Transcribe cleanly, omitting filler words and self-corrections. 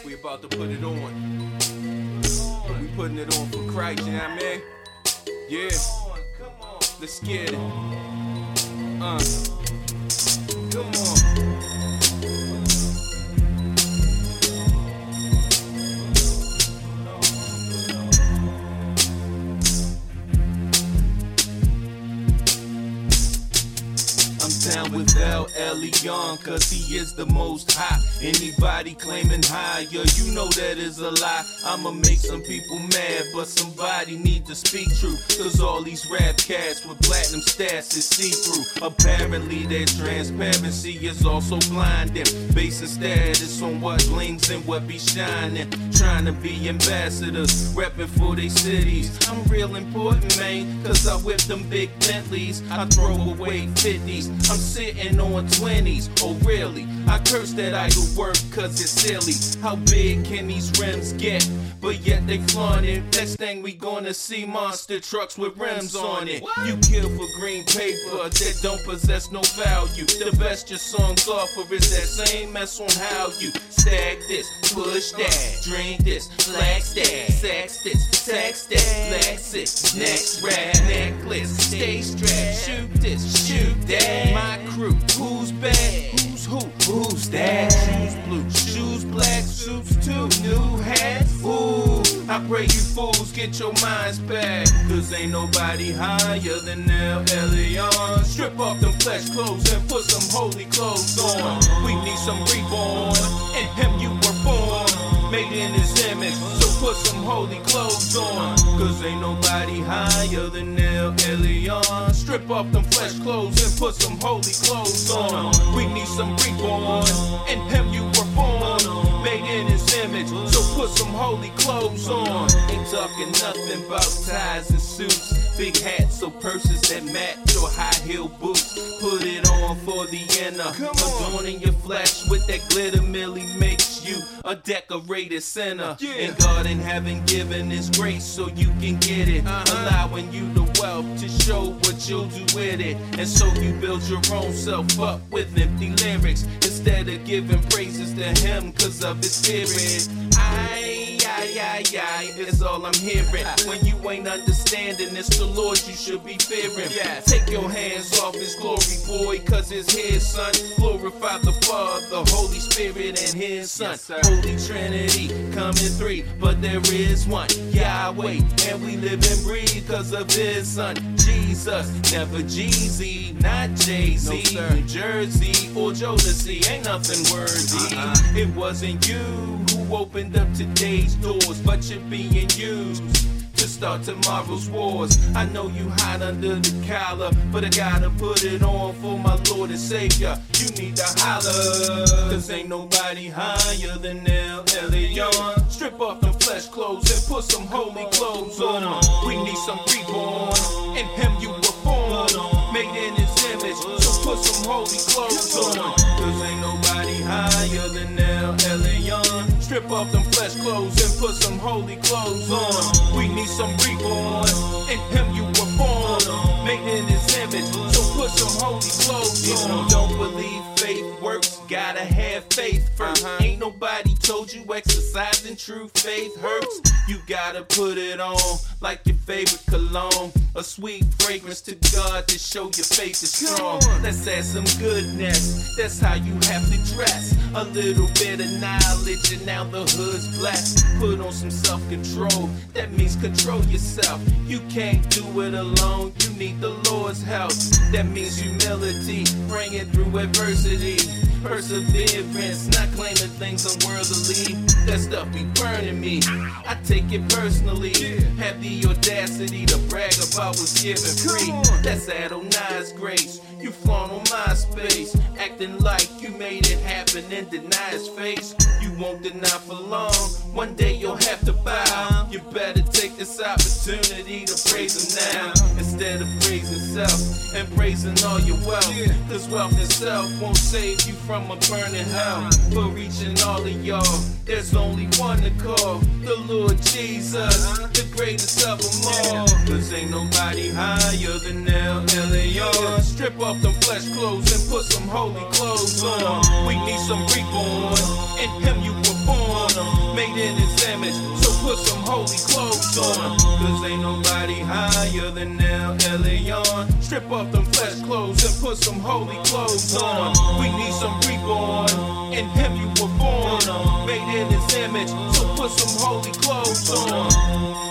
We about to put it on. We putting it on for Christ, you know what I mean? Yeah. Let's get it. Come on. Down with El Elyon, cause he is the most high. Anybody claiming higher, you know that is a lie. I'ma make some people mad, but somebody need to speak truth. Cause all these rap cats with platinum stats is see-through. Apparently their transparency is also blinding. Basing status on what blings and what be shining. Trying to be ambassadors, repping for they cities. I'm real important, man, cause I whip them big Bentleys. I throw away 50s. I'm sitting on 20s, oh really? I curse that idle work cause it's silly. How big can these rims get? But yet they flaunt it. Next thing we gonna see monster trucks with rims on it. What? You kill for green paper that don't possess no value. The best your songs offer is that same mess on how you stack this, push that, drink this, flax that, sex this, sex that, flex it, next rap, necklace, stay strapped, shoot this, shoot that. My crew, who's bad? Who's who? Who's that? Shoes blue, shoes black, suits too, new hats. Ooh, I pray you fools get your minds back. Cause ain't nobody higher than El Elyon. Strip off them flesh clothes and put some holy clothes on. We need some reborn. In him you were born, made in his image. So put some holy clothes on. Cause ain't nobody higher than El Elyon. Strip off them flesh clothes and put some holy clothes on. We need some reborn. In him you were born, made in his image. So put some holy clothes on. Ain't talking nothing about ties and suits, big hats or purses that match or high heel boots. Put it on for the inner, adorning your flesh with that glitter merely makes you a decorated sinner. And God in heaven giving his grace so you can get it, allowing you the wealth to show what you'll do with it. And so you build your own self up with empty lyrics instead of giving praises to him cause of his spirit. It's all I'm hearing. When you ain't understanding, it's the Lord you should be fearing. Take your hands off his glory, boy, cause it's his son. Glorify the Father, Holy Spirit, and his son. Holy Trinity, come in three, but there is one, Yahweh, and we live and breathe cause of his son, Jesus. Never Jeezy, not Jay-Z, New Jersey, or Jodeci, ain't nothing worthy. It wasn't you who opened up today's doors, but you're being used to start tomorrow's wars. I know you hide under the collar, but I gotta put it on for my Lord and Savior. You need to holler, cause ain't nobody higher than El Elyon. Strip off them flesh clothes and put some holy clothes on. We need some reborn. In him you were born, made in his image. So put some holy clothes on. Cause ain't nobody higher than El Elyon. Strip off them flesh clothes and put some holy clothes on. We need some reborn. In him you were born, made in his image. So put some holy clothes on. If you don't believe faith works, gotta have faith first. Ain't nobody told you exercising true faith hurts. You gotta put it on like your favorite cologne, a sweet fragrance to God to show your faith is strong. Let's add some goodness, that's how you have to dress. A little bit of knowledge and now the hood's blessed. Put on some self-control, that means control yourself. You can't do it alone, you need the Lord's help. That means humility, bring it through adversity. Perseverance, not claiming things unworthily. That stuff be burning me, I take it personally. Have the audacity to brag about what's given free. That's Adonai's grace. You flaunt on my space, acting like you made it happen and deny his face. You won't deny for long, one day you'll have to bow. You better take this opportunity to praise him now, instead of praising self and praising all your wealth. Cause wealth itself won't save you from a burning hell. For reaching all of y'all, there's only one to call, the Lord Jesus, the greatest of them all. Cause ain't nobody higher than El Elyon. Strip off them flesh clothes and put some holy holy clothes on. We need some reborn. In him you were born. Made in his image, so put some holy clothes on. Cause ain't nobody higher than El Elyon. Strip off them flesh clothes and put some holy clothes on. We need some reborn. In him you were born. Made in his image, so put some holy clothes on.